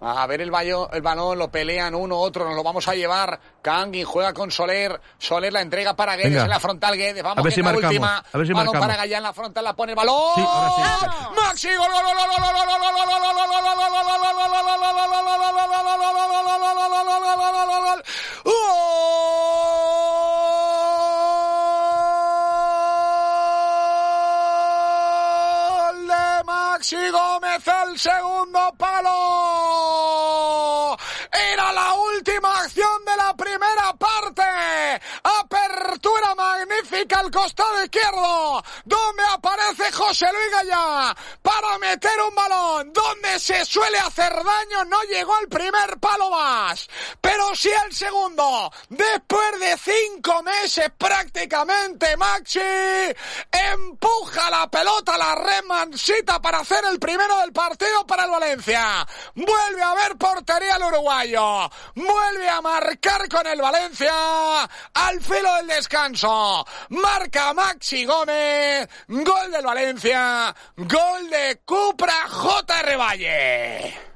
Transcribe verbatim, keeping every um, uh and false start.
A ver el, ballo, el balón, lo pelean uno, otro, nos lo vamos a llevar. Kangin juega con Soler. Soler la entrega para Guedes en la frontal. Guedes, vamos, a ver si la marcamos. última. A ver si balón marcamos. para Gallán, la frontal, la pone el balón. Sí, ahora sí. Maxi, gol, gol, gol, gol, gol, gol, gol, Maxi Gómez, el segundo palo. Era la última acción de la primera parte. Apertura magnífica al costado izquierdo, donde aparece José Luis Gallá para meter un balón. Donde se suele hacer daño, no llegó al primer palo más, pero sí al segundo. Después de cinco meses prácticamente, Maxi empuja la pelota a la red mansita para hacer el primero del partido para el Valencia. Vuelve a haber portería el uruguayo. Vuelve a marcar con el Valencia al filo del descanso. Marca Maxi Gómez. Gol del Valencia. Gol de Cupra J R Valle.